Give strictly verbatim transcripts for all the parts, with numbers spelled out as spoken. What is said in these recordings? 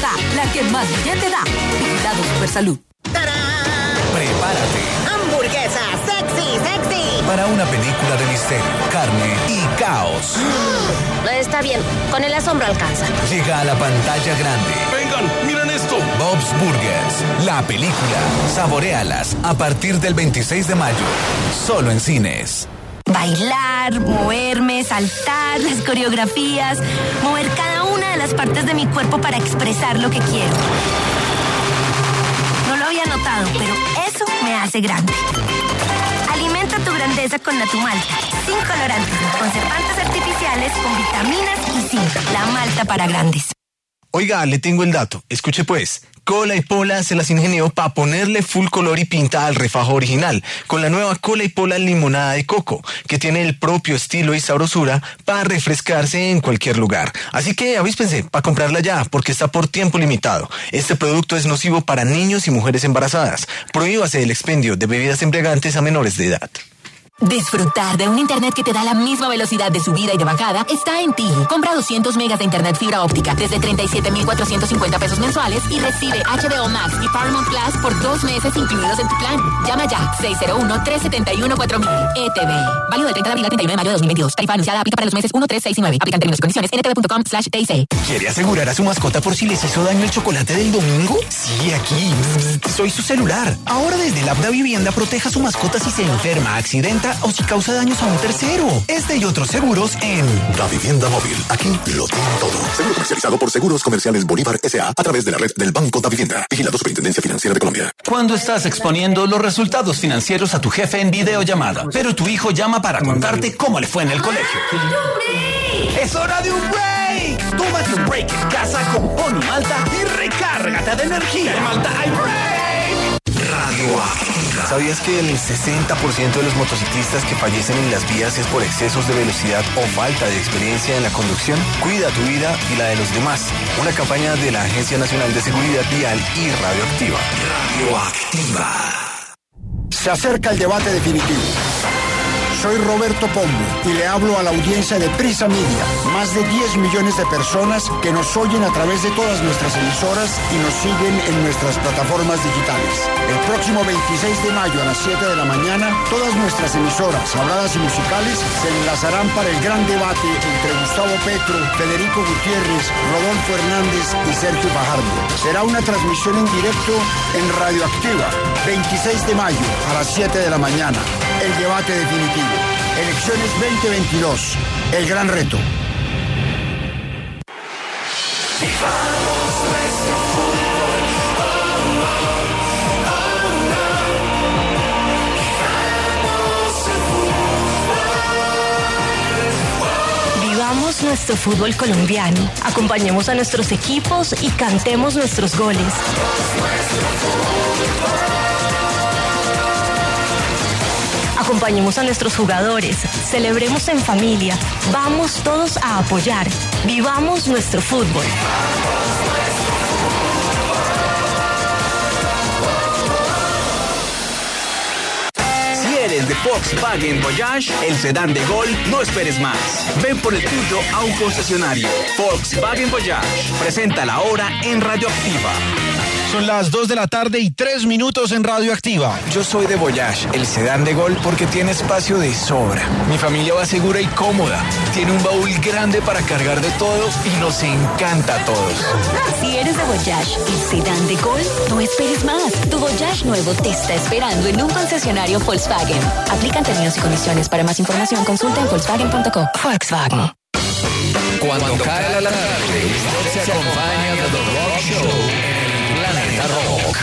Bogotá, la que más billete da. Vigilado Supersalud. Prepárate. Hamburguesa, sexy, sexy. Para una película de misterio, carne y caos. Está bien, con el asombro alcanza. Llega a la pantalla grande. Vengan, miren esto. Bob's Burgers, la película. Saboréalas a partir del veintiséis de mayo. Solo en cines. Bailar, moverme, saltar, las coreografías, mover cada una de las partes de mi cuerpo para expresar lo que quiero. No lo había notado, pero eso me hace grande. Alimenta tu grandeza con Natumalta, sin colorantes ni conservantes artificiales, con vitaminas y zinc. La malta para grandes. Oiga, le tengo el dato. Escuche pues. Cola y Pola se las ingenió para ponerle full color y pinta al refajo original, con la nueva Cola y Pola limonada de coco, que tiene el propio estilo y sabrosura para refrescarse en cualquier lugar. Así que avíspense para comprarla ya, porque está por tiempo limitado. Este producto es nocivo para niños y mujeres embarazadas. Prohíbase el expendio de bebidas embriagantes a menores de edad. Disfrutar de un internet que te da la misma velocidad de subida y de bajada está en Tigo. Compra doscientos megas de internet fibra óptica desde treinta y siete mil cuatrocientos cincuenta pesos mensuales y recibe H B O Max y Paramount Plus por dos meses incluidos en tu plan. Llama ya seis cero uno, tres siete uno, cuatro mil. E T V. Válido del treinta de abril al treinta y uno de mayo de dos mil veintidós. Tarifa anunciada aplica para los meses uno, tres, seis y nueve. Aplican términos y condiciones en n t v punto com slash t i c. ¿Quiere asegurar a su mascota por si les hizo daño el chocolate del domingo? Sí, aquí. Soy su celular. Ahora desde la app de Vivienda proteja a su mascota si se enferma, accidenta o si causa daños a un tercero. Este y otros seguros en La Vivienda Móvil. Aquí lo tiene todo. Seguro comercializado por Seguros Comerciales Bolívar S A a través de la red del Banco Da Vivienda. Vigilado Superintendencia Financiera de Colombia. Cuando estás exponiendo los resultados financieros a tu jefe en videollamada, pero tu hijo llama para contarte cómo le fue en el colegio. ¡Es hora de un break! Tómate un break en casa con Pony Malta y recárgate de energía. En Malta hay break. Radioactiva. ¿Sabías que el sesenta por ciento de los motociclistas que fallecen en las vías es por excesos de velocidad o falta de experiencia en la conducción? Cuida tu vida y la de los demás. Una campaña de la Agencia Nacional de Seguridad Vial y Radioactiva. Radioactiva. Se acerca el debate definitivo. Soy Roberto Pombo y le hablo a la audiencia de Prisa Media. Más de diez millones de personas que nos oyen a través de todas nuestras emisoras y nos siguen en nuestras plataformas digitales. El próximo veintiséis de mayo a las siete de la mañana, todas nuestras emisoras, habladas y musicales, se enlazarán para el gran debate entre Gustavo Petro, Federico Gutiérrez, Rodolfo Hernández y Sergio Fajardo. Será una transmisión en directo en Radioactiva, veintiséis de mayo a las siete de la mañana. El debate definitivo. Elecciones veinte veintidós. El gran reto. Vivamos nuestro fútbol colombiano. Acompañemos a nuestros equipos y cantemos nuestros goles. Acompañemos a nuestros jugadores, celebremos en familia, vamos todos a apoyar, vivamos nuestro fútbol. Si eres de Volkswagen Voyage, el sedán de Gol, no esperes más. Ven por el tuyo a un concesionario. Volkswagen Voyage presenta la hora en Radioactiva. Son las dos de la tarde y tres minutos en Radioactiva. Yo soy de Voyage, el sedán de Gol, porque tiene espacio de sobra. Mi familia va segura y cómoda. Tiene un baúl grande para cargar de todo y nos encanta a todos. Si eres de Voyage, el sedán de Gol, no esperes más. Tu Voyage nuevo te está esperando en un concesionario Volkswagen. Aplican términos y condiciones. Para más información, consulta en Volkswagen punto co. Volkswagen. Cuando cae la tarde, usted se acompaña de The Rock Show en el Planeta Rock.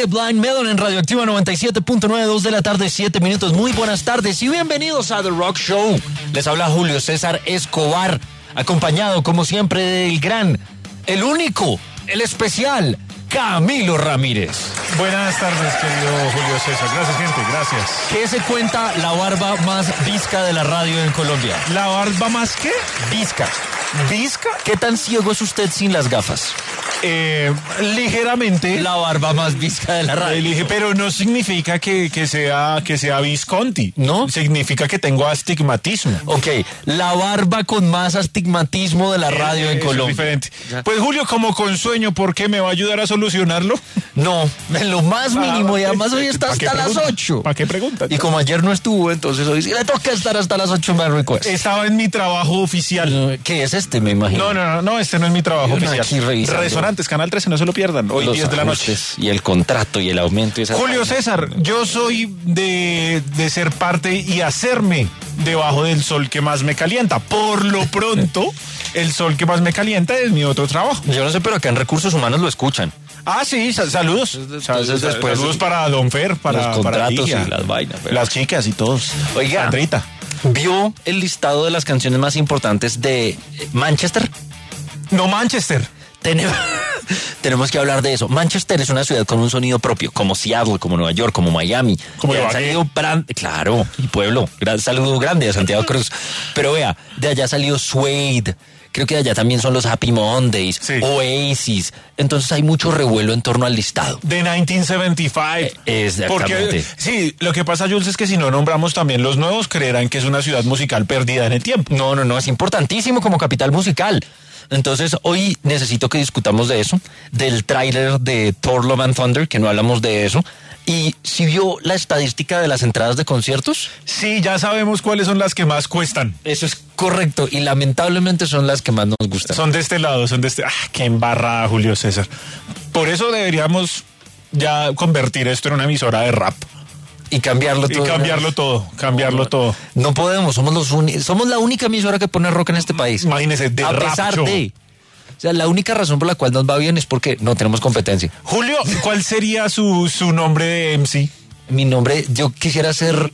Blind Melon en Radioactiva noventa y siete punto nueve, dos de la tarde, siete minutos. Muy buenas tardes y bienvenidos a The Rock Show. Les habla Julio César Escobar, acompañado como siempre del gran, el único, el especial, Camilo Ramírez. Buenas tardes, querido Julio César. Gracias, gente, gracias. ¿Qué se cuenta la barba más visca de la radio en Colombia? ¿La barba más qué? Visca. ¿Visca? ¿Qué tan ciego es usted sin las gafas? Eh, ligeramente. La barba más visca de la radio. Pero no significa que, que sea que sea Visconti. ¿No? Significa que tengo astigmatismo. Ok, la barba con más astigmatismo de la radio eh, en Colombia. Es diferente. Ya. Pues Julio, como con sueño, ¿por qué me va a ayudar a solucionarlo? No, en lo más mínimo, ah, y además hoy está hasta las ocho. ¿Para qué preguntas? Y como ayer no estuvo, entonces hoy sí le toca estar hasta las ocho en Request. Estaba en mi trabajo oficial. ¿Qué es este, me imagino? No, no, no, no, este no es mi trabajo oficial. Resonantes, Canal trece, no se lo pierdan. Hoy diez de la noche. Y el contrato y el aumento. Y esa Julio página. César, yo soy de, de ser parte y hacerme debajo del sol que más me calienta. Por lo pronto, el sol que más me calienta es mi otro trabajo. Yo no sé, pero acá en Recursos Humanos lo escuchan. Ah, sí, sal- saludos. Entonces, después, saludos para Don Fer, para los contratos para y las vainas. Pero... las chicas y todos. Oiga, Sandrita, ¿vio el listado de las canciones más importantes de Manchester? No, Manchester. Tenemos, tenemos que hablar de eso. Manchester es una ciudad con un sonido propio, como Seattle, como Nueva York, como Miami. Como de allá ha salido brand, claro, y pueblo. Gran saludo grande a Santiago Cruz. Pero vea, de allá ha salido Suede. Creo que de allá también son los Happy Mondays, sí. Oasis. Entonces hay mucho revuelo en torno al listado. De mil novecientos setenta y cinco. Eh, exactamente. Porque, sí, lo que pasa, Jules, es que si no nombramos también los nuevos, creerán que es una ciudad musical perdida en el tiempo. No, no, no, es importantísimo como capital musical. Entonces, hoy necesito que discutamos de eso, del tráiler de Thor Love and Thunder, que no hablamos de eso. ¿Y si vio la estadística de las entradas de conciertos? Sí, ya sabemos cuáles son las que más cuestan. Eso es correcto, y lamentablemente son las que más nos gustan. Son de este lado, son de este... ¡Ah, qué embarrada, Julio César! Por eso deberíamos ya convertir esto en una emisora de rap. Y cambiarlo todo. Y cambiarlo todo, cambiarlo no, todo. No podemos, somos los uni- somos la única emisora que pone rock en este país. Imagínese, de A rap pesar show. de... O sea, la única razón por la cual nos va bien es porque no tenemos competencia. Julio, ¿cuál sería su, su nombre de M C? Mi nombre, yo quisiera ser...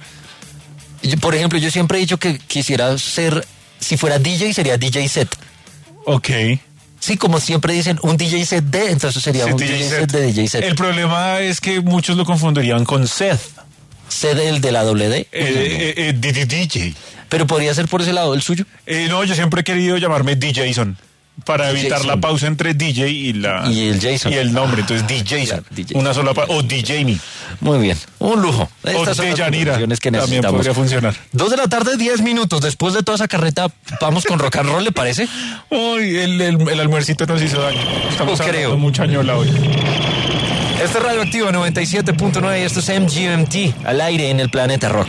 Yo, por ejemplo, yo siempre he dicho que quisiera ser... Si fuera D J, sería D J set. Ok. Sí, como siempre dicen, un D J set de, entonces sería Sí, un D J D J set. set de D J set. El problema es que muchos lo confundirían con Seth. Seth, el de la doble D. Eh, eh, eh, D J. Pero podría ser por ese lado el suyo. Eh, no, yo siempre he querido llamarme D Jason. Para evitar Jason. la pausa entre D J y la Y el Jason. y el nombre, entonces D Jason. Claro, D Jason. Una sola pa- o D Jamie. Muy bien, un lujo. O Estas son de las Yanira. conversaciones que También necesitamos. podría funcionar. Dos de la tarde, diez minutos. Después de toda esa carreta, vamos con rock and roll, ¿le parece? Uy, el, el, el almuercito nos hizo daño. Estamos Oh, creo. hablando mucha ñola hoy. Este es Radioactivo noventa y siete punto nueve y esto es M G M T, al aire en el Planeta Rock.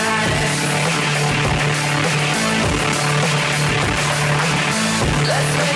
Let's make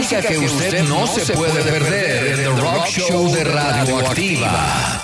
música que usted no se puede perder en The Rock Show de Radioactiva.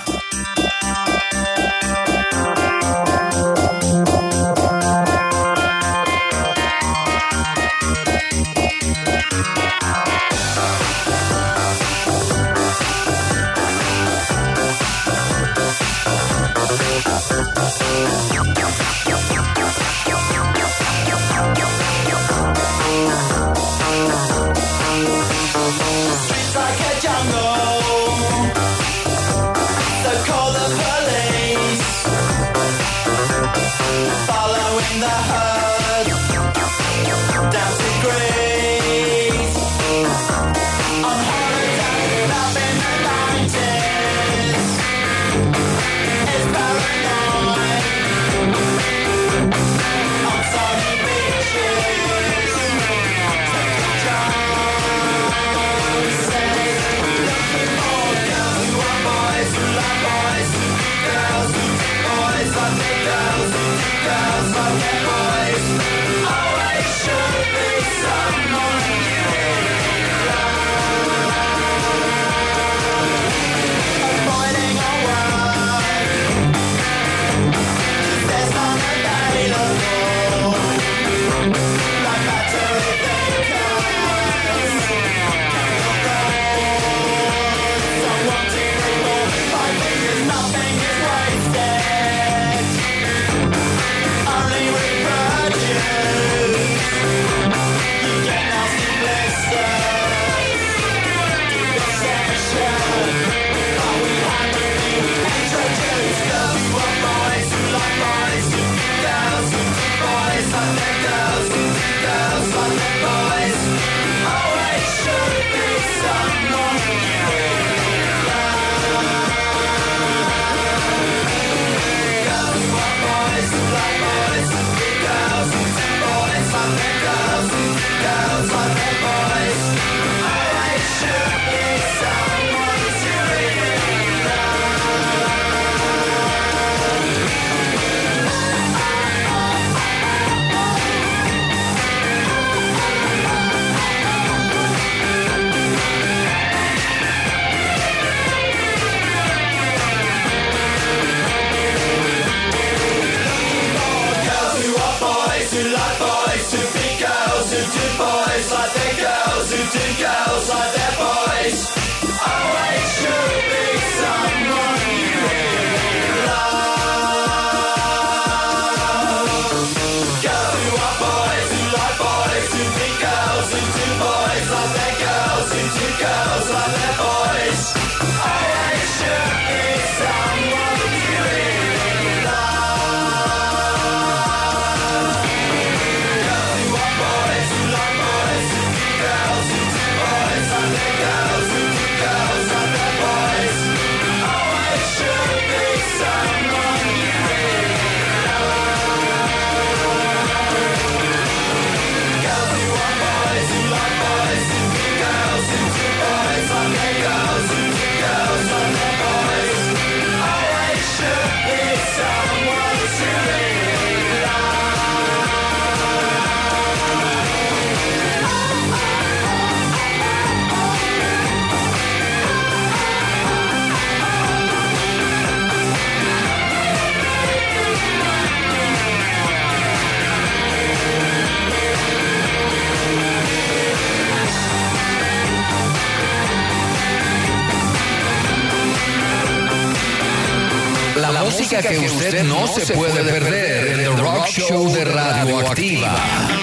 La música que usted no se puede perder en The Rock Show de Radioactiva.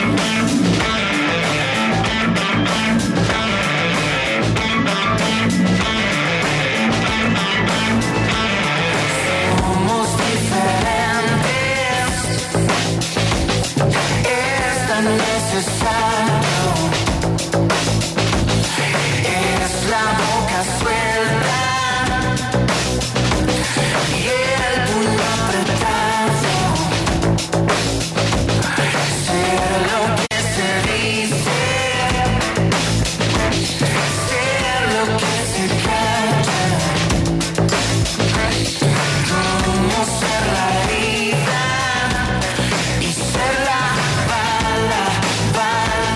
Somos diferentes, es tan necesario, es la boca suelta. Bala, bala.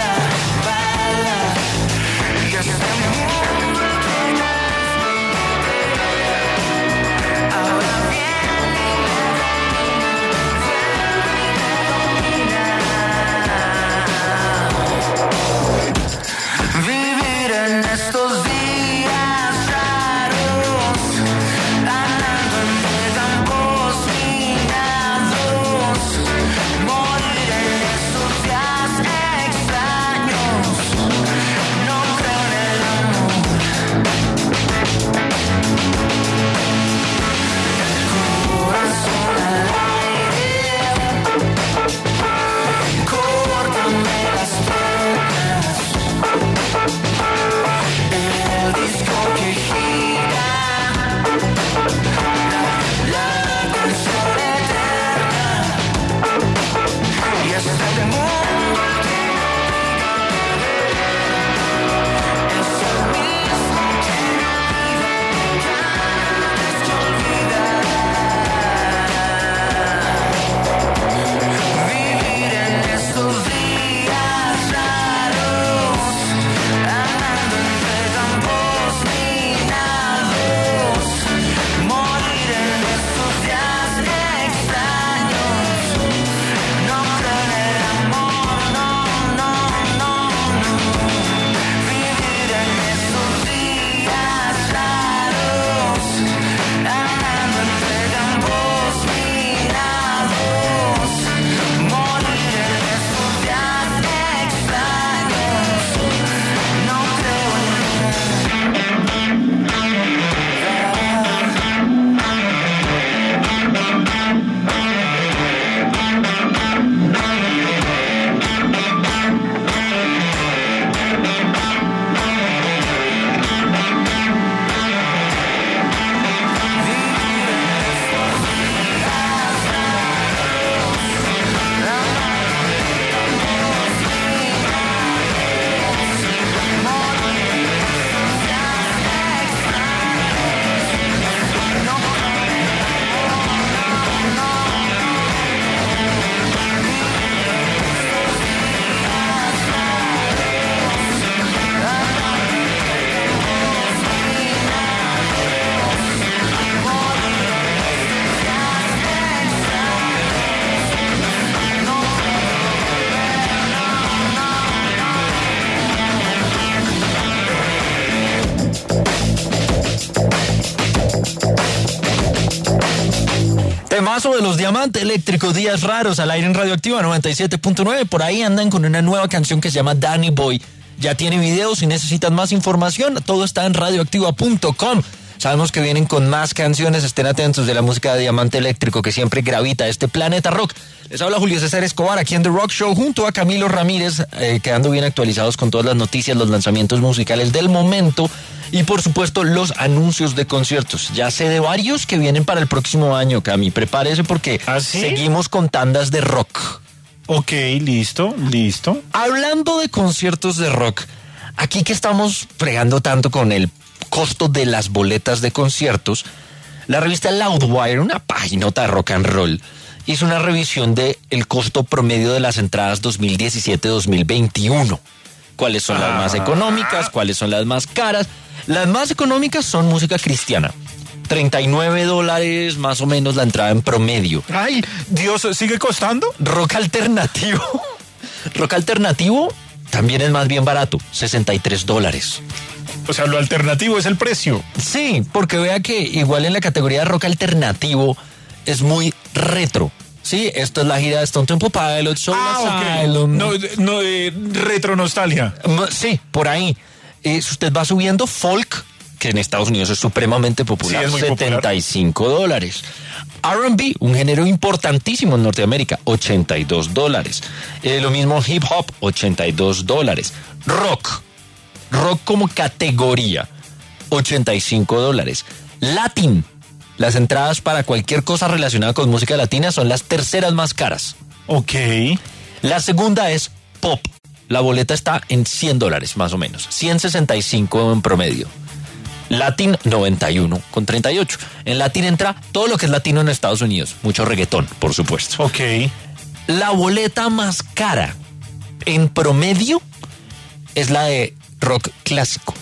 Temazo de los Diamante Eléctrico, Días Raros, al aire en Radioactiva noventa y siete punto nueve. Por ahí andan con una nueva canción que se llama Danny Boy. Ya tiene videos, si necesitan más información, todo está en radioactiva punto com. Sabemos que vienen con más canciones, estén atentos de la música de Diamante Eléctrico que siempre gravita este planeta rock. Les habla Julio César Escobar aquí en The Rock Show junto a Camilo Ramírez, eh, quedando bien actualizados con todas las noticias, los lanzamientos musicales del momento y por supuesto los anuncios de conciertos. Ya sé de varios que vienen para el próximo año, Cami, prepárese porque ¿Ah, sí? seguimos con tandas de rock. Ok, listo, listo. Hablando de conciertos de rock, aquí que estamos fregando tanto con el costo de las boletas de conciertos, la revista Loudwire, una paginota de rock and roll, hizo una revisión de el costo promedio de las entradas dos mil diecisiete dos mil veintiuno. ¿Cuáles son ah. las más económicas? ¿Cuáles son las más caras? Las más económicas son música cristiana. treinta y nueve dólares más o menos la entrada en promedio. Ay, Dios, ¿sigue costando? Rock alternativo. Rock alternativo también es más bien barato, sesenta y tres dólares. O sea, lo alternativo es el precio. Sí, porque vea que igual en la categoría de rock alternativo es muy retro. Sí, esto es la gira de Stone Temple Pilots, Soul ah, Asylum. No, no, eh, retro nostalgia. Sí, por ahí. Eh, si usted va subiendo folk, que en Estados Unidos es supremamente popular, sí, es muy setenta y cinco dólares. R and B, un género importantísimo en Norteamérica, ochenta y dos dólares. Eh, lo mismo hip hop, ochenta y dos dólares. Rock, rock como categoría, ochenta y cinco dólares. Latin, las entradas para cualquier cosa relacionada con música latina son las terceras más caras. Ok. La segunda es pop. La boleta está en cien dólares más o menos, ciento sesenta y cinco en promedio. Latin noventa y uno con treinta y ocho. En Latin entra todo lo que es latino en Estados Unidos, mucho reggaetón, por supuesto. Ok. La boleta más cara en promedio es la de rock clásico.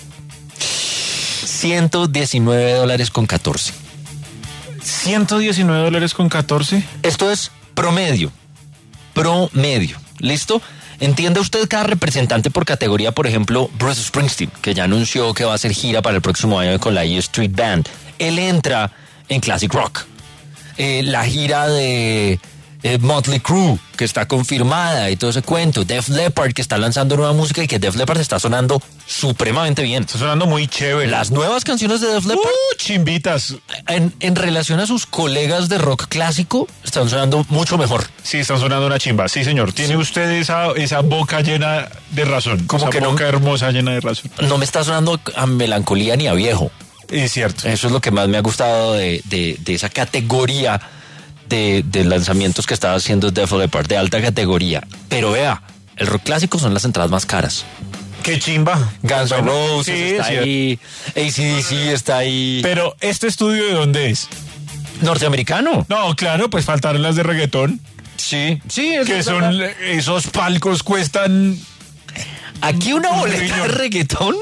ciento diecinueve dólares con catorce. ciento diecinueve dólares con catorce. Esto es promedio. Promedio. ¿Listo? Entienda usted cada representante por categoría, por ejemplo, Bruce Springsteen, que ya anunció que va a hacer gira para el próximo año con la E Street Band. Él entra en Classic Rock. Eh, la gira de eh, Motley Crue, que está confirmada y todo ese cuento. Def Leppard, que está lanzando nueva música y que Def Leppard está sonando supremamente bien. Está sonando muy chévere. Las nuevas canciones de Def Leppard. ¡Uh, chimbitas! En, en relación a sus colegas de rock clásico, están sonando mucho mejor. Sí, están sonando una chimba. Sí, señor. Tiene sí. usted esa, esa boca llena de razón. Como esa que boca no, hermosa llena de razón. No me está sonando a melancolía ni a viejo. Es cierto. Eso es lo que más me ha gustado de, de, de esa categoría de, de lanzamientos que estaba haciendo Def Leppard, de alta categoría. Pero vea, el rock clásico son las entradas más caras. ¡Qué chimba! Guns N' Roses Sí, está sí. ahí, A C D C está ahí. Pero, ¿este estudio de dónde es? ¿Norteamericano? No, claro, pues faltaron las de reggaetón. Sí, sí. Es que son, verdad. esos palcos cuestan... Aquí una boleta de reggaetón...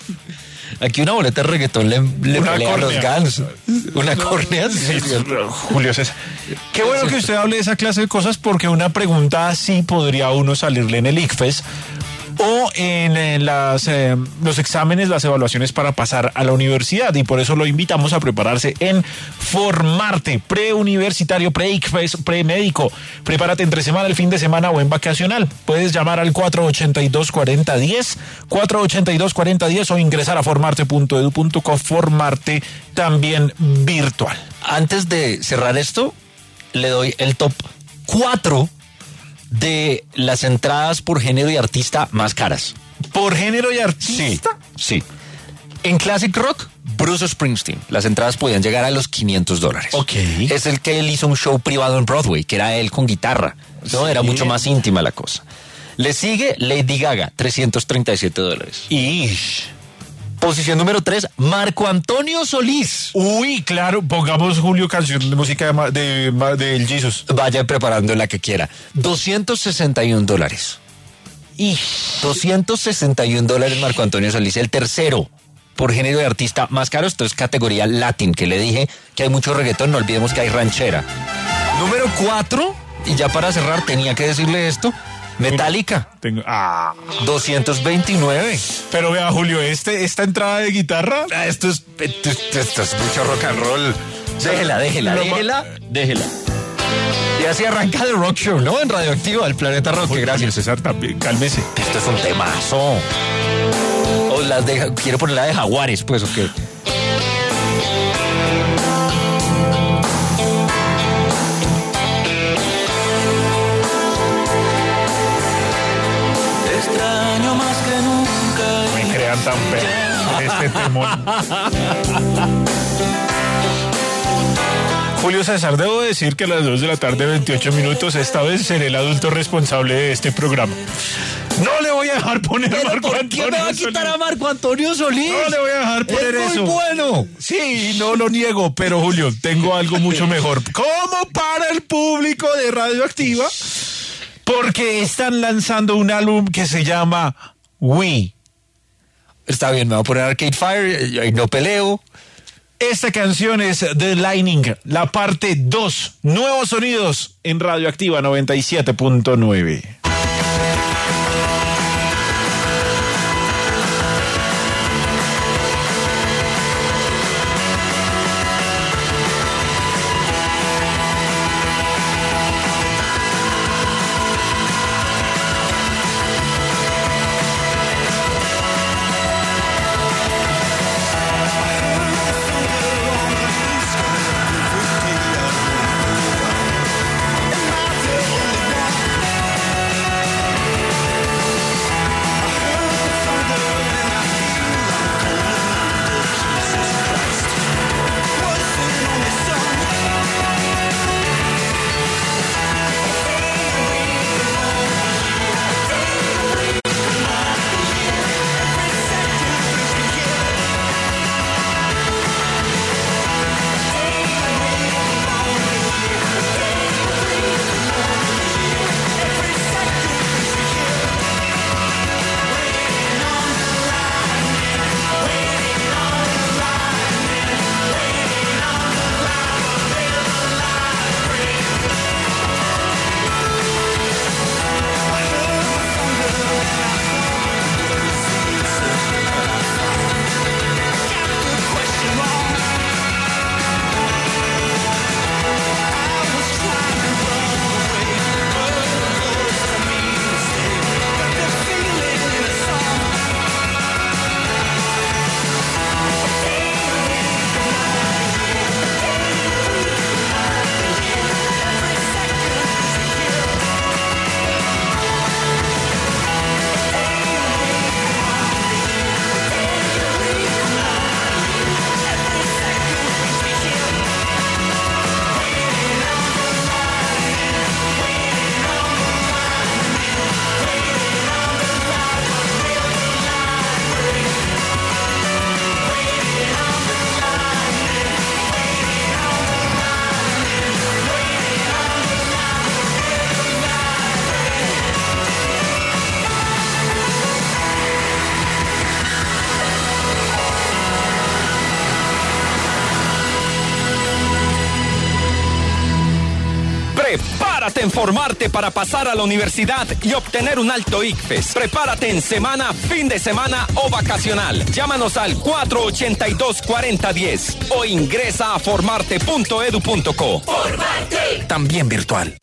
Aquí una boleta de reggaetón le, le Una pelea a los córnea. Guns. Una córnea. Sí, sí. Julio César. Qué bueno que usted hable de esa clase de cosas, porque una pregunta así podría uno salirle en el I C F E S o en, en las, eh, los exámenes, las evaluaciones para pasar a la universidad, y por eso lo invitamos a prepararse en Formarte, preuniversitario, pre-I C F E S, premédico. Prepárate entre semana, el fin de semana o en vacacional. Puedes llamar al cuatro ochenta y dos, cuarenta diez, cuatro ochenta y dos, cuarenta diez o ingresar a formarte punto edu punto co. Formarte también virtual. Antes de cerrar esto, le doy el top cuatro de las entradas por género y artista más caras. ¿Por género y artista? Sí, sí. En Classic Rock, Bruce Springsteen. Las entradas podían llegar a los quinientos dólares. Ok. Es el que él hizo un show privado en Broadway, que era él con guitarra. No, Sí. era mucho más íntima la cosa. Le sigue Lady Gaga, trescientos treinta y siete dólares. Ish. Posición número tres, Marco Antonio Solís. Uy, claro, pongamos, Julio, canción de música de, ma- de, ma- del Jesus. Vaya preparando la que quiera. doscientos sesenta y un dólares. Y doscientos sesenta y un dólares Marco Antonio Solís, el tercero por género de artista más caro. Esto es categoría Latin, que le dije que hay mucho reggaetón, no olvidemos que hay ranchera. Número cuatro, y ya para cerrar tenía que decirle esto, Metallica. Tengo, ah. doscientos veintinueve. Pero vea, Julio, este, esta entrada de guitarra. Ah, esto es, esto, es- esto es mucho rock and roll. Déjela, déjela, Lo ma- déjela, déjela. Y así arranca el Rock Show, ¿no? En Radioactiva, el Planeta Rock. Julio Gracias. César también, cálmese. Esto es un temazo. O las de, quiero poner la de Jaguares, pues, ¿o qué? Extraño más que nunca. Me crean tan feo este temón. Julio César, debo decir que a las dos de la tarde, veintiocho minutos, esta vez seré el adulto responsable de este programa. No le voy a dejar poner a Marco ¿Por Antonio qué me va a Solís. quitar a Marco Antonio Solís? No le voy a dejar poner es eso. muy bueno. Sí, no lo niego, pero Julio, tengo algo mucho mejor. ¿Cómo para el público de Radioactiva? Porque están lanzando un álbum que se llama We. Está bien, me voy a poner Arcade Fire y no peleo. Esta canción es The Lightning, la parte dos. Nuevos sonidos en Radioactiva noventa y siete punto nueve. Enfócate en formarte para pasar a la universidad y obtener un alto I C F E S. Prepárate en semana, fin de semana o vacacional. Llámanos al cuatro ochenta y dos, cuarenta diez o ingresa a formarte punto edu punto co. ¡Formarte! También virtual.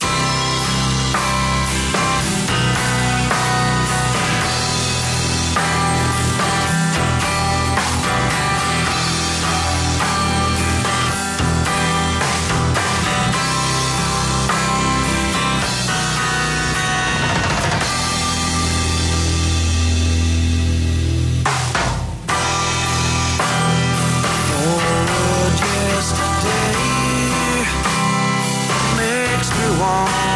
Makes me want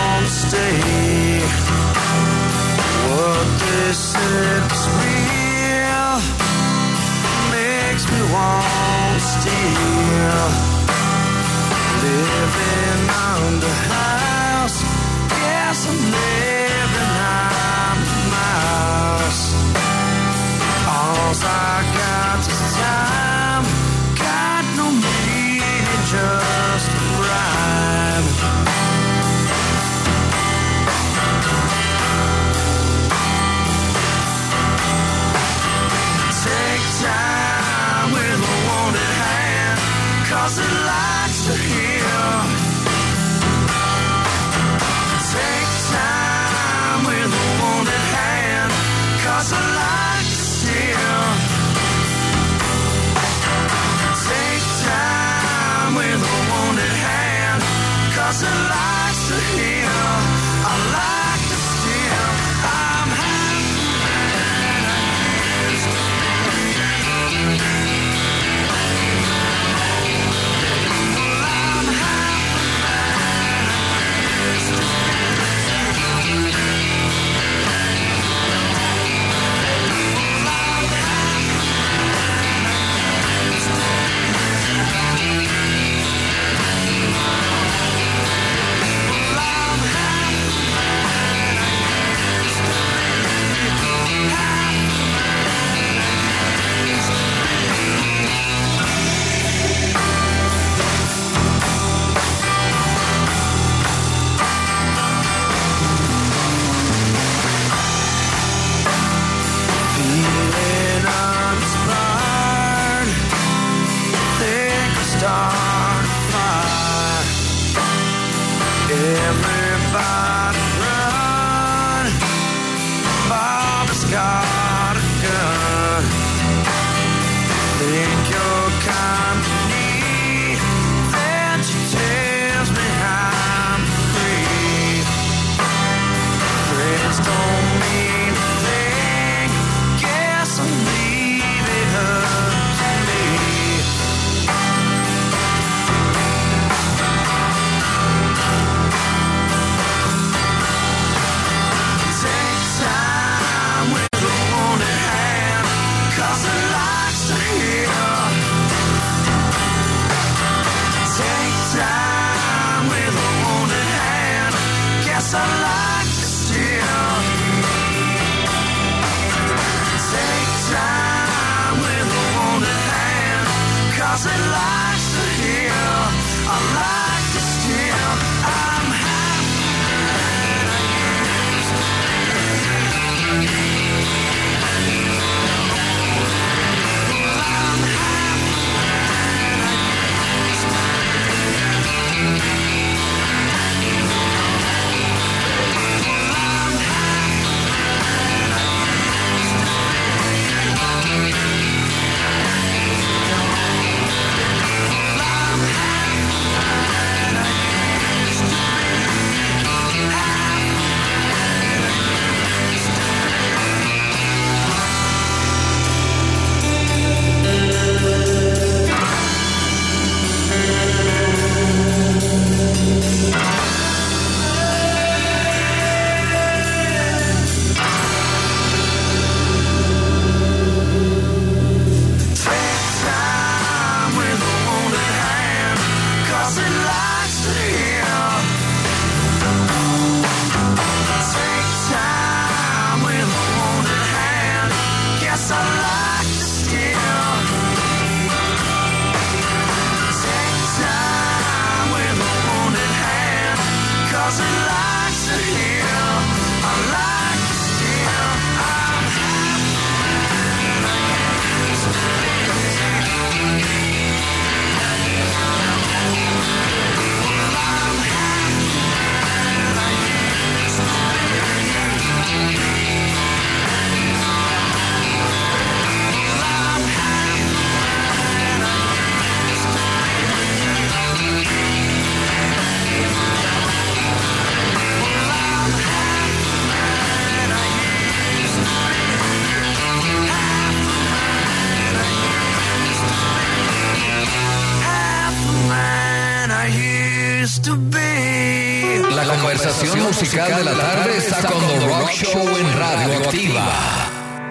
conversación musical de la tarde está con The Rock Show en Radio Activa.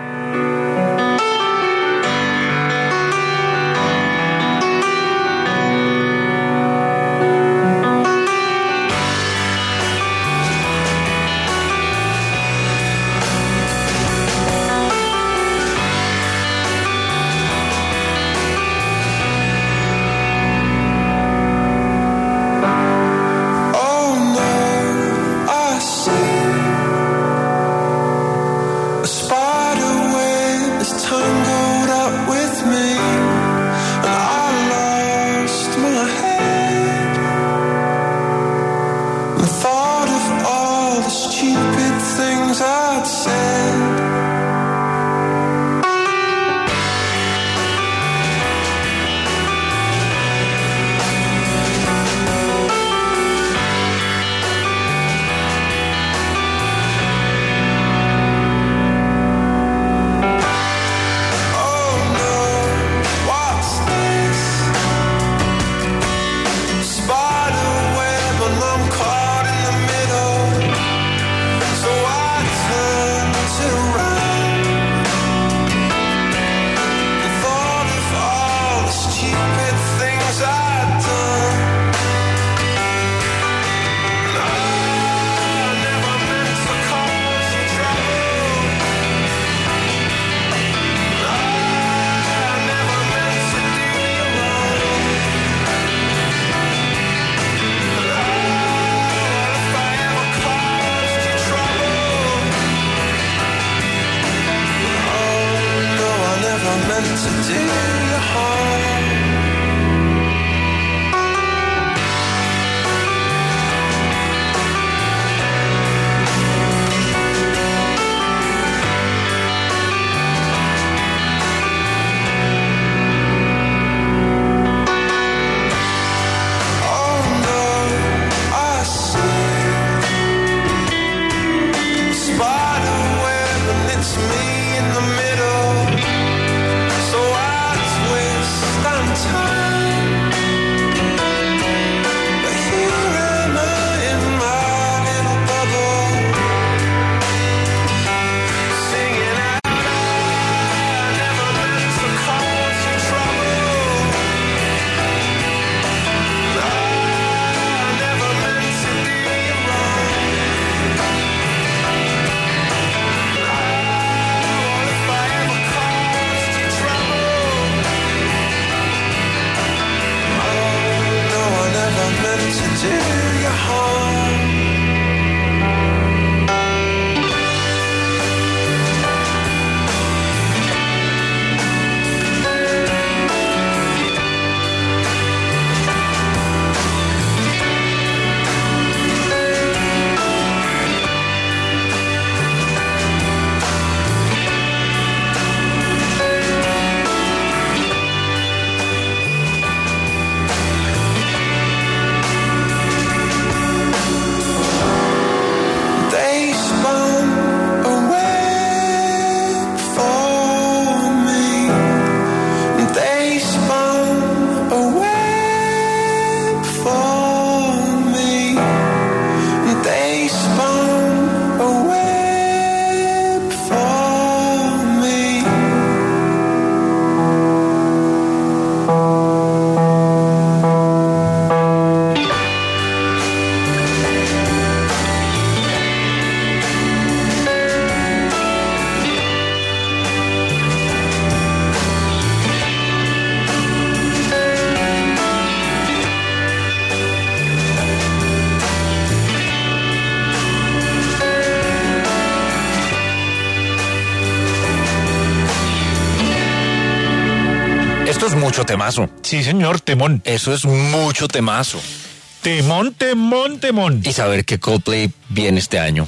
Esto es mucho temazo. Sí, señor, temón. Eso es mucho temazo. Temón, temón, temón. Y saber que Coldplay viene este año.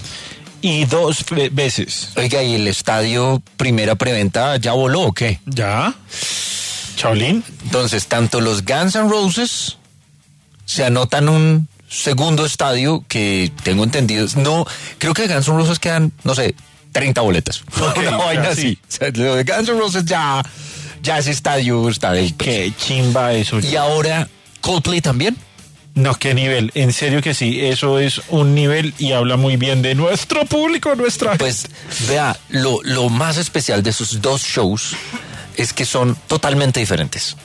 Y dos veces. Oiga, ¿y el estadio primera preventa ya voló o qué? ¿Ya? Chaolín. Entonces, tanto los Guns N' Roses se anotan un segundo estadio que tengo entendido. No, creo que de Guns N' Roses quedan, no sé, treinta boletas. Okay, Una vaina así. O sea, lo de Guns N' Roses ya, ya ese estadio está de... Qué chimba eso. Y ahora, Coldplay también. No, qué nivel, en serio que sí, eso es un nivel y habla muy bien de nuestro público, nuestra... Pues vea, lo, lo más especial de sus dos shows es que son totalmente diferentes.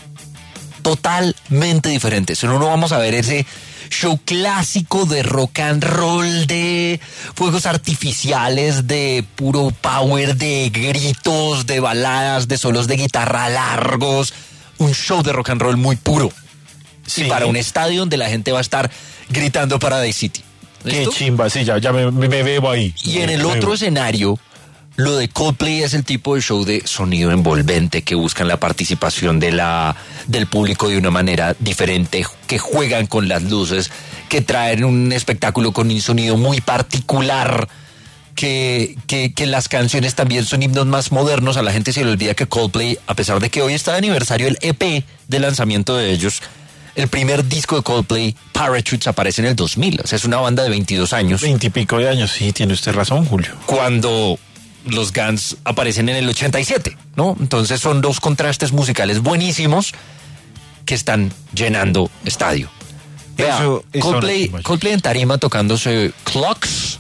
Totalmente diferentes. En uno vamos a ver ese show clásico de rock and roll, de fuegos artificiales, de puro power, de gritos, de baladas, de solos de guitarra largos. Un show de rock and roll muy puro. Sí. Y para un estadio donde la gente va a estar gritando Paradise City. ¿Listo? Qué chimba, sí, ya, ya me, me, me veo ahí. Y en el otro escenario, lo de Coldplay es el tipo de show de sonido envolvente que buscan la participación de la, del público de una manera diferente, que juegan con las luces, que traen un espectáculo con un sonido muy particular, que, que, que las canciones también son himnos más modernos. A la gente se le olvida que Coldplay, a pesar de que hoy está de aniversario el E P de lanzamiento de ellos, el primer disco de Coldplay, Parachutes, aparece en el dos mil. O sea, es una banda de veintidós años. Veintipico de años, sí, tiene usted razón, Julio. Cuando los Guns aparecen en el ochenta y siete, ¿no? Entonces son dos contrastes musicales buenísimos que están llenando estadio. Vea, Eso, eso Coldplay, no, Coldplay en tarima tocándose Clocks.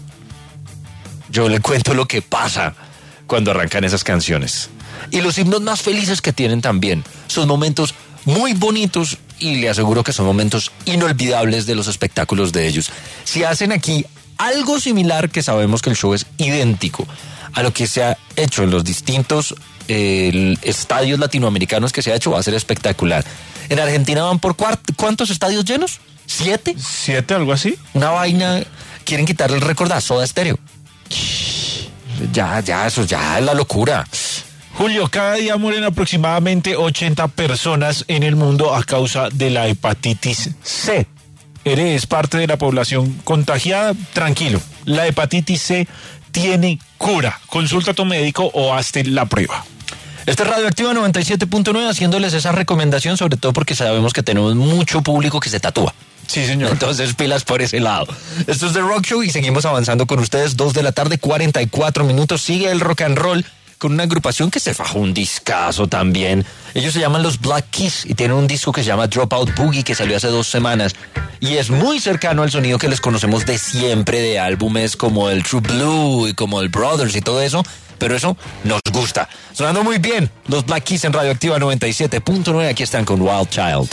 Yo le cuento lo que pasa cuando arrancan esas canciones. Y los himnos más felices que tienen también. Son momentos muy bonitos y le aseguro que son momentos inolvidables de los espectáculos de ellos. Si hacen aquí algo similar, que sabemos que el show es idéntico a lo que se ha hecho en los distintos eh, estadios latinoamericanos que se ha hecho, va a ser espectacular. En Argentina van por cuart- ¿cuántos estadios llenos? ¿Siete? ¿Siete, algo así? Una vaina, quieren quitarle el récord a Soda Stereo. Ya, ya, eso ya es la locura. Julio, cada día mueren aproximadamente ochenta personas en el mundo a causa de la hepatitis C. ¿Eres parte de la población contagiada? Tranquilo, la hepatitis C tiene cura. Consulta a tu médico o hazte la prueba. Este es Radioactiva noventa y siete punto nueve, haciéndoles esa recomendación, sobre todo porque sabemos que tenemos mucho público que se tatúa. Sí, señor. Entonces, pilas por ese lado. Esto es The Rock Show y seguimos avanzando con ustedes. Dos de la tarde, cuarenta y cuatro minutos. Sigue el rock and roll con una agrupación que se fajó un discazo también. Ellos se llaman los Black Keys y tienen un disco que se llama Dropout Boogie, que salió hace dos semanas. Y es muy cercano al sonido que les conocemos de siempre, de álbumes como el True Blue y como el Brothers y todo eso. Pero eso nos gusta. Sonando muy bien, los Black Keys en Radioactiva noventa y siete punto nueve. Aquí están con Wild Child.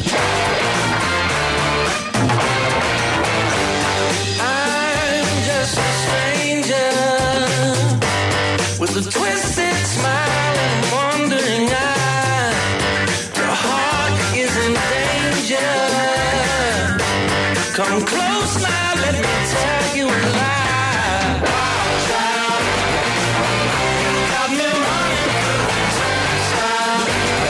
With a twisted smile and wandering eye, your heart is in danger. Come close now, let me tell you a lie. Wild child, you got me running through the style.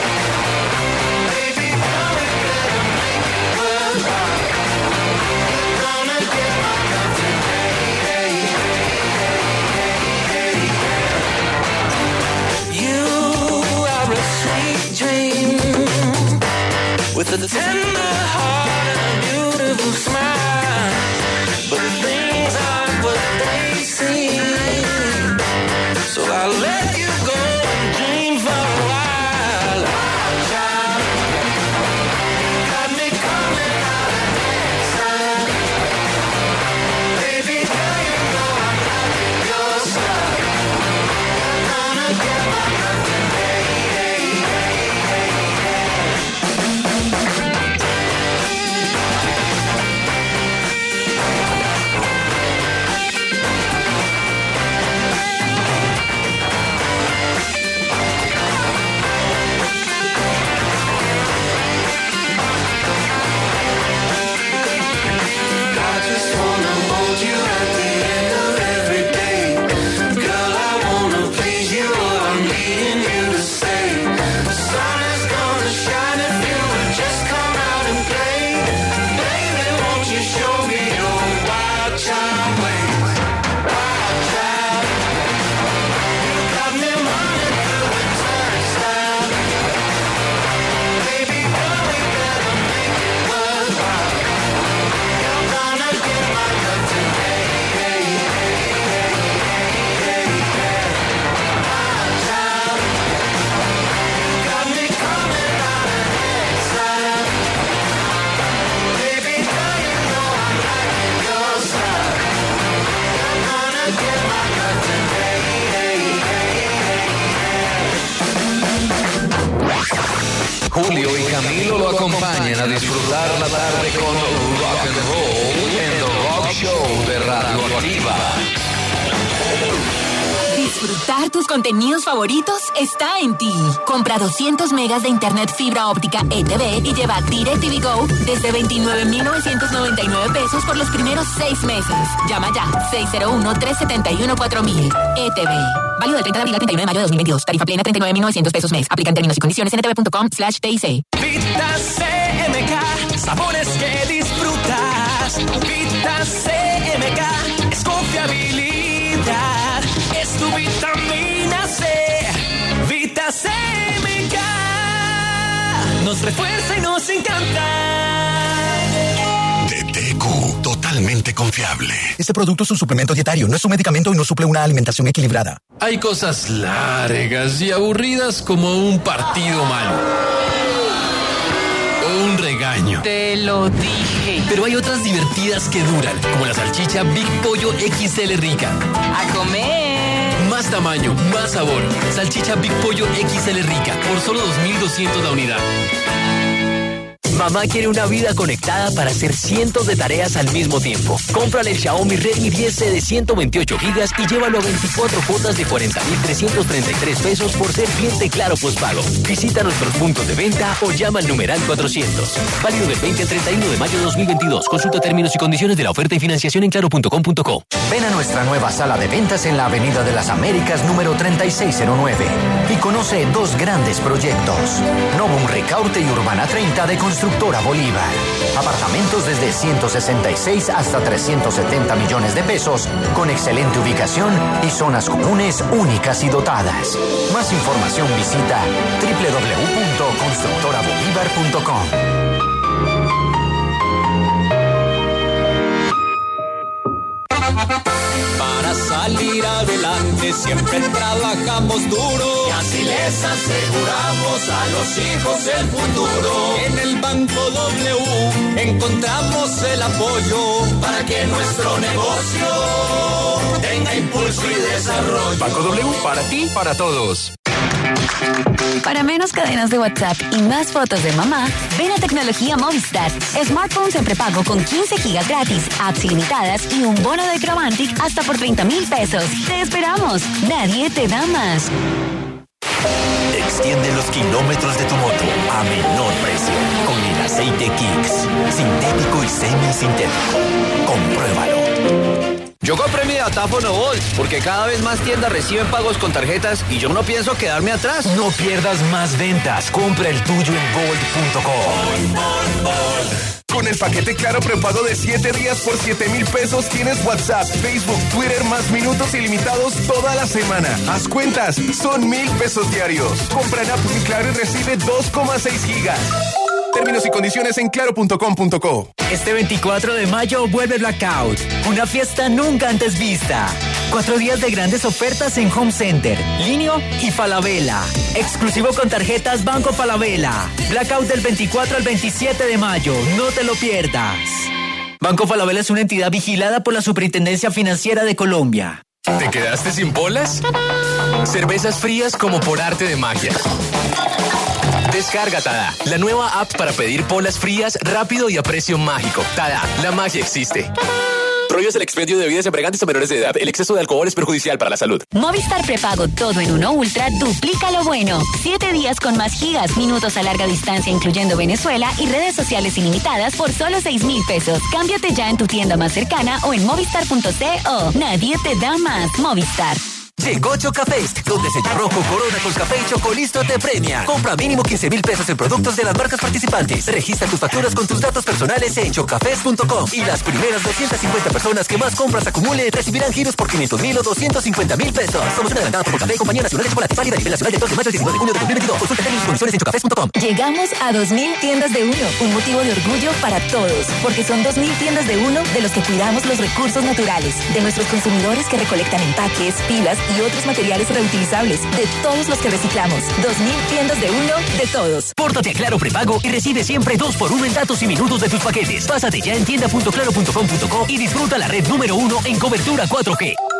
Baby, gonna get a make it worthwhile. Gonna get my love today. Hey, hey, hey, hey, hey. With a tender heart and a beautiful smile, Julio y Camilo lo acompañan a disfrutar la tarde con rock and roll en The Rock Show de Radio Activa. Disfrutar tus contenidos favoritos está en ti. Compra doscientos megas de internet fibra óptica E T V y lleva DirecTV Go desde veintinueve mil novecientos noventa y nueve pesos por los primeros seis meses. Llama ya seis cero uno, tres siete uno, cuatro mil. E T V. Válido del treinta de abril al treinta y uno de mayo de dos mil veintidós. Tarifa plena treinta y nueve mil novecientos pesos mes. Aplican términos y condiciones en etv.com slash TIC. Vita C M K, sabores que disfrutas. Vita C M K es confiabilidad, es tu vitamina C. Vita C M K nos refuerza y nos encanta. De T Q, totalmente confiable. Este producto es un suplemento dietario, no es un medicamento y no suple una alimentación equilibrada. Hay cosas largas y aburridas como un partido malo. O un regaño. Te lo dije. Pero hay otras divertidas que duran, como la salchicha Big Pollo X L Rica. A comer. Más tamaño, más sabor. Salchicha Big Pollo X L Rica, por solo dos mil doscientos la unidad. Mamá quiere una vida conectada para hacer cientos de tareas al mismo tiempo. Cómprale el Xiaomi Redmi diez C de ciento veintiocho gigas y llévalo a veinticuatro cuotas de cuarenta mil trescientos treinta y tres pesos por ser cliente Claro Postpago. Visita nuestros puntos de venta o llama al numeral cuatrocientos. Válido del veinte al treinta y uno de mayo de dos mil veintidós. Consulta términos y condiciones de la oferta y financiación en claro punto com punto co. Ven a nuestra nueva sala de ventas en la Avenida de las Américas número treinta y seis cero nueve y conoce dos grandes proyectos. Novum Ricaurte y Urbana treinta de Constructora Bolívar. Apartamentos desde ciento sesenta y seis hasta trescientos setenta millones de pesos, con excelente ubicación y zonas comunes únicas y dotadas. Más información visita doble u doble u doble u punto constructora bolívar punto com. Para salir adelante siempre trabajamos duro y así les aseguramos a los hijos el futuro. En el Banco W encontramos el apoyo para que nuestro negocio tenga impulso y desarrollo. Banco W, para ti, para todos. Para menos cadenas de WhatsApp y más fotos de mamá, ven a Tecnología Movistar. Smartphones en prepago con quince gigas gratis, apps ilimitadas y un bono de Cromantic hasta por treinta mil pesos. ¡Te esperamos! Nadie te da más. Extiende los kilómetros de tu moto a menor precio con el aceite Kicks. Sintético y semi-sintético. Compruébalo. Yo compré mi datáfono Volt porque cada vez más tiendas reciben pagos con tarjetas y yo no pienso quedarme atrás. No pierdas más ventas. Compra el tuyo en volt punto com. Con el paquete Claro prepago de siete días por siete mil pesos tienes WhatsApp, Facebook, Twitter más minutos ilimitados toda la semana. Haz cuentas, son mil pesos diarios. Compra en App Mi Claro y recibe dos coma seis gigas. Términos y condiciones en claro punto com punto co. Este veinticuatro de mayo vuelve Blackout, una fiesta nunca antes vista. Cuatro días de grandes ofertas en Home Center, Linio y Falabella. Exclusivo con tarjetas Banco Falabella. Blackout del veinticuatro al veintisiete de mayo, no te lo pierdas. Banco Falabella es una entidad vigilada por la Superintendencia Financiera de Colombia. ¿Te quedaste sin polas? Cervezas frías como por arte de magia. Descarga Tada, la nueva app para pedir polas frías rápido y a precio mágico. Tada, la magia existe. Prohíbes el expendio de bebidas embriagantes a menores de edad. El exceso de alcohol es perjudicial para la salud. Movistar Prepago todo en uno Ultra duplica lo bueno. Siete días con más gigas, minutos a larga distancia incluyendo Venezuela y redes sociales ilimitadas por solo seis mil pesos. Cámbiate ya en tu tienda más cercana o en movistar punto co. Nadie te da más. Movistar. Llegó Chocafest, donde Sello Rojo, Corona, Colcafé y Chocolisto te premia. Compra mínimo quince mil pesos en productos de las marcas participantes. Registra tus facturas con tus datos personales en chocafest punto com. Y las primeras doscientas cincuenta personas que más compras acumulen recibirán giros por quinientos mil o doscientos cincuenta mil pesos. Promoción adelantada por Colcafé, Compañía Nacional de Chocolate, válida a nivel nacional del dos de mayo al diecinueve de junio de dos mil veintidós. Consulta términos y condiciones en chocafest punto com. Llegamos a dos mil tiendas de uno, un motivo de orgullo para todos, porque son dos mil tiendas de uno de los que cuidamos los recursos naturales, de nuestros consumidores que recolectan empaques, pilas y otros materiales reutilizables, de todos los que reciclamos. dos mil tiendas de uno de todos. Pórtate a Claro Prepago y recibe siempre dos por uno en datos y minutos de tus paquetes. Pásate ya en tienda punto claro punto com punto co y disfruta la red número uno en cobertura cuatro G.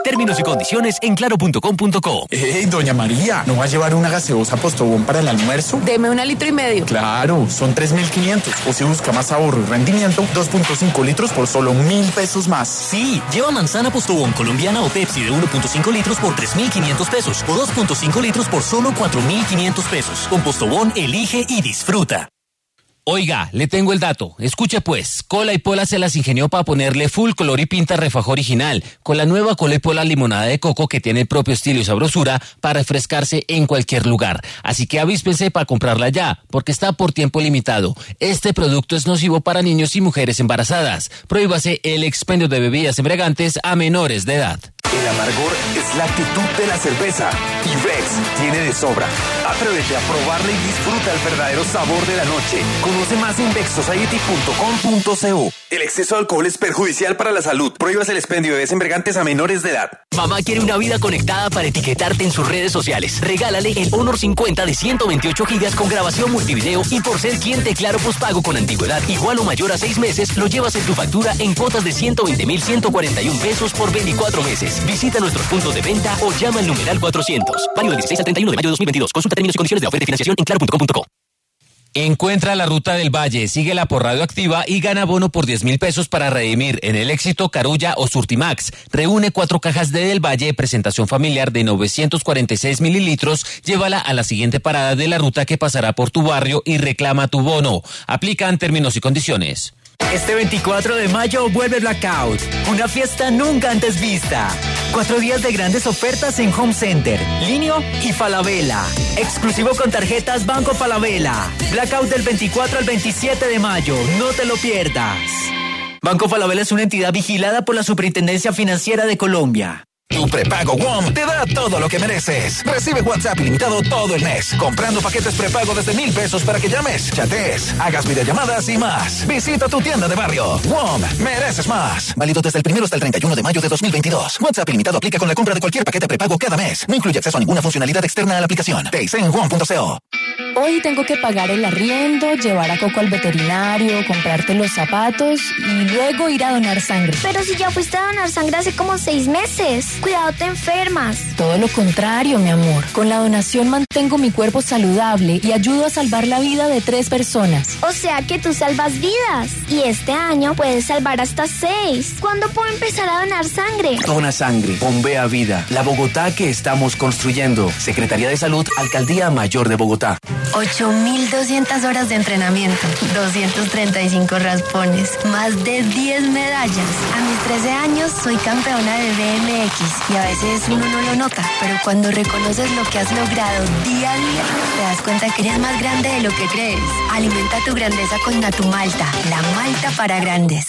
Términos y condiciones en claro punto com punto co. Hey, doña María, ¿no va a llevar una gaseosa Postobón para el almuerzo? Deme una litro y medio. Claro, son tres mil quinientos. O si busca más ahorro y rendimiento, dos punto cinco litros por solo mil pesos más. Sí, lleva manzana Postobón colombiana o Pepsi de uno punto cinco litros por tres mil quinientos pesos o dos punto cinco litros por solo cuatro mil quinientos pesos. Con Postobón, elige y disfruta. Oiga, le tengo el dato. Escuche pues, Cola y Pola se las ingenió para ponerle full color y pinta refajo original, con la nueva Cola y Pola limonada de coco que tiene el propio estilo y sabrosura para refrescarse en cualquier lugar. Así que avíspense para comprarla ya, porque está por tiempo limitado. Este producto es nocivo para niños y mujeres embarazadas. Prohíbase el expendio de bebidas embriagantes a menores de edad. El amargor es la actitud de la cerveza y Beck's tiene de sobra. Atrévete a probarla y disfruta el verdadero sabor de la noche. Conoce más en beck society punto com punto co. El exceso de alcohol es perjudicial para la salud. Prohíbas el expendio de bebidas embriagantes a menores de edad. Mamá quiere una vida conectada para etiquetarte en sus redes sociales. Regálale el Honor cincuenta de ciento veintiocho gigas con grabación multivideo y por ser cliente Claro postpago con antigüedad igual o mayor a seis meses, lo llevas en tu factura en cuotas de ciento veinte mil ciento cuarenta y un pesos por veinticuatro meses. Visita nuestros puntos de venta o llama al numeral cuatrocientos. Válido del dieciséis al treinta y uno de mayo de dos mil veintidós. Consulta términos y condiciones de oferta y financiación en claro punto com punto co. Encuentra la Ruta del Valle, síguela por Radioactiva y gana bono por diez mil pesos para redimir en El Éxito, Carulla o Surtimax. Reúne cuatro cajas de Del Valle, presentación familiar de novecientos cuarenta y seis mililitros. Llévala a la siguiente parada de la ruta que pasará por tu barrio y reclama tu bono. Aplican términos y condiciones. Este veinticuatro de mayo vuelve Blackout, una fiesta nunca antes vista. Cuatro días de grandes ofertas en Home Center, Linio y Falabella. Exclusivo con tarjetas Banco Falabella. Blackout del veinticuatro al veintisiete de mayo, no te lo pierdas. Banco Falabella es una entidad vigilada por la Superintendencia Financiera de Colombia. Tu prepago W O M te da todo lo que mereces. Recibe WhatsApp ilimitado todo el mes, comprando paquetes prepago desde mil pesos para que llames, chatees, hagas videollamadas y más. Visita tu tienda de barrio. W O M, mereces más. Válido desde el primero hasta el treinta y uno de mayo de dos mil veintidós. WhatsApp ilimitado aplica con la compra de cualquier paquete prepago cada mes. No incluye acceso a ninguna funcionalidad externa a la aplicación. Te dice en W O M punto co. Hoy tengo que pagar el arriendo, llevar a Coco al veterinario, comprarte los zapatos y luego ir a donar sangre. Pero si ya fuiste a donar sangre hace como seis meses. Cuidado, te enfermas. Todo lo contrario, mi amor. Con la donación mantengo mi cuerpo saludable y ayudo a salvar la vida de tres personas. O sea que tú salvas vidas. Y este año puedes salvar hasta seis. ¿Cuándo puedo empezar a donar sangre? Dona sangre, bombea vida. La Bogotá que estamos construyendo. Secretaría de Salud, Alcaldía Mayor de Bogotá. ocho mil doscientas horas de entrenamiento, doscientos treinta y cinco raspones, más de diez medallas. A mis trece años soy campeona de B M X y a veces uno no lo nota, pero cuando reconoces lo que has logrado día a día, te das cuenta que eres más grande de lo que crees. Alimenta tu grandeza con Natumalta, la malta para grandes.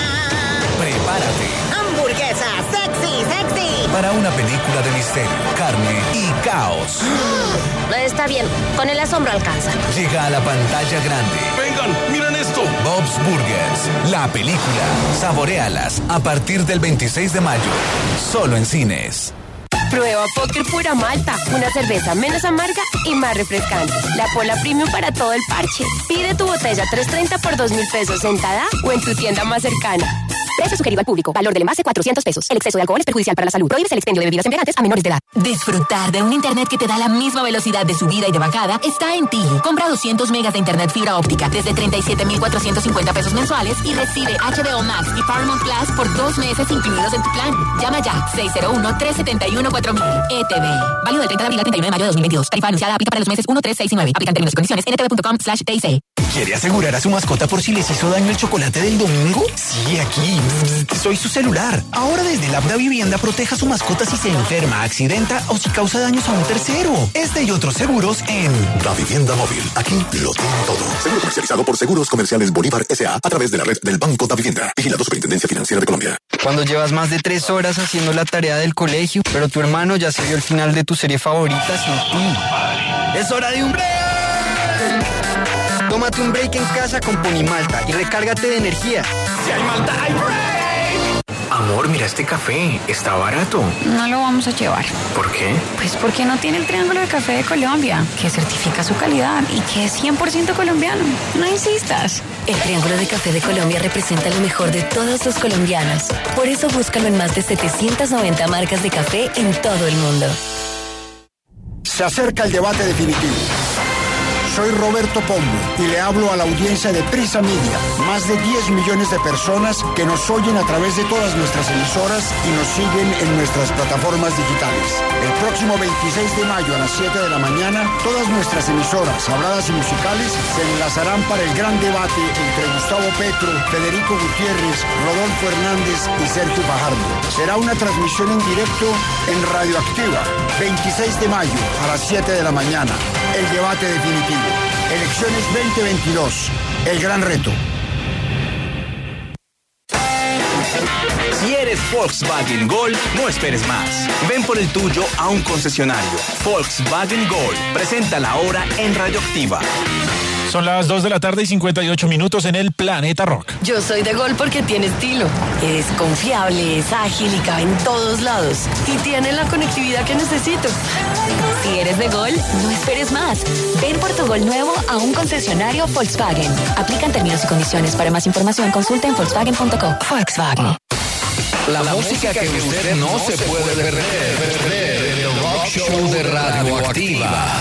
Prepárate ¡Hamburguesa! ¡Sexy, sexy! para una película de misterio, carne y caos. Está bien, con el asombro alcanza. Llega a la pantalla grande. ¡Vengan, miren esto! Bob's Burgers, la película. Saboréalas a partir del veintiséis de mayo, solo en cines. Prueba Póker Pura Malta, una cerveza menos amarga y más refrescante. La Pola Premium para todo el parche. Pide tu botella tres treinta por dos mil pesos en Tada o en tu tienda más cercana. Precio sugerido al público. Valor del envase cuatrocientos pesos. El exceso de alcohol es perjudicial para la salud. Prohíbes el expendio de bebidas embriagantes a menores de edad. Disfrutar de un internet que te da la misma velocidad de subida y de bajada está en Tigo. Compra doscientos megas de internet fibra óptica desde treinta y siete mil cuatrocientos cincuenta pesos mensuales y recibe H B O Max y Paramount Plus por dos meses incluidos en tu plan. Llama ya seis cero uno, tres siete uno, cuatro mil. E T V. Válido del treinta de abril al treinta y uno de mayo de dos mil veintidós. Tarifa anunciada aplica para los meses uno, tres, seis y nueve. Aplican términos y condiciones en n t v punto com slash t i c. ¿Quiere asegurar a su mascota por si les hizo daño el chocolate del domingo? Sí, aquí. Soy su celular. Ahora desde la Abda Vivienda proteja a su mascota si se enferma, accidenta o si causa daños a un tercero. Este y otros seguros en Da Vivienda Móvil. Aquí lo tiene todo. Seguro comercializado por Seguros Comerciales Bolívar S A a través de la red del Banco Da Vivienda. Vigilado Superintendencia Financiera de Colombia. Cuando llevas más de tres horas haciendo la tarea del colegio, pero tu hermano ya se vio el final de tu serie favorita sin ti. ¡Es hora de un break! Tómate un break en casa con Ponimalta y recárgate de energía. ¡Si hay malta, hay break! Amor, mira este café, está barato. No lo vamos a llevar. ¿Por qué? Pues porque no tiene el Triángulo de Café de Colombia, que certifica su calidad y que es cien por ciento colombiano. No insistas. El Triángulo de Café de Colombia representa lo mejor de todos los colombianos. Por eso búscalo en más de setecientas noventa marcas de café en todo el mundo. Se acerca el debate definitivo. Soy Roberto Pombo y le hablo a la audiencia de Prisa Media, más de diez millones de personas que nos oyen a través de todas nuestras emisoras y nos siguen en nuestras plataformas digitales. El próximo veintiséis de mayo a las siete de la mañana, todas nuestras emisoras, habladas y musicales, se enlazarán para el gran debate entre Gustavo Petro, Federico Gutiérrez, Rodolfo Hernández y Sergio Fajardo. Será una transmisión en directo en Radioactiva, veintiséis de mayo a las siete de la mañana. El debate definitivo. Elecciones veinte veintidós. El gran reto. Si eres Volkswagen Gol, no esperes más. Ven por el tuyo a un concesionario. Volkswagen Gol. Presenta la hora en Radioactiva. Son las dos de la tarde y cincuenta y ocho minutos en el Planeta Rock. Yo soy de Gol porque tiene estilo. Es confiable, es ágil y cabe en todos lados. Y tiene la conectividad que necesito. Si eres de Gol, no esperes más. Ven por tu Gol nuevo a un concesionario Volkswagen. Aplican términos y condiciones. Para más información, consulta en volkswagen punto com. Volkswagen. La, la música que usted no se puede perder. El Rock Show de Radioactiva.